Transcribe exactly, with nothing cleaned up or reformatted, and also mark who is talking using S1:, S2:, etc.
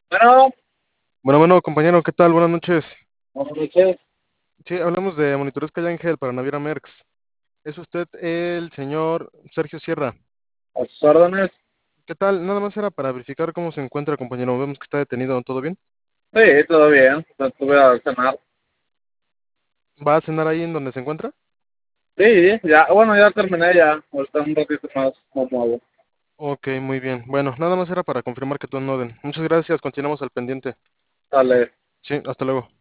S1: Bueno,
S2: Bueno, bueno, compañero, ¿qué tal? Buenas noches.
S1: buenas noches.
S2: Sí, hablamos de monitores Calle Ángel para Naviera Merx. ¿Es usted el señor Sergio Sierra?
S1: A sus órdenes.
S2: ¿Qué tal? Nada más era para verificar cómo se encuentra, compañero. Vemos que está detenido, ¿todo bien?
S1: Sí, todo bien. Estuve a cenar.
S2: ¿Va a cenar ahí en donde se encuentra?
S1: Sí, ya, bueno, ya terminé ya. Ahorita un ratito más me muevo.
S2: Ok, muy bien. Bueno, nada más era para confirmar que todo en orden. Muchas gracias, continuamos al pendiente.
S1: Sale.
S2: Sí, hasta luego.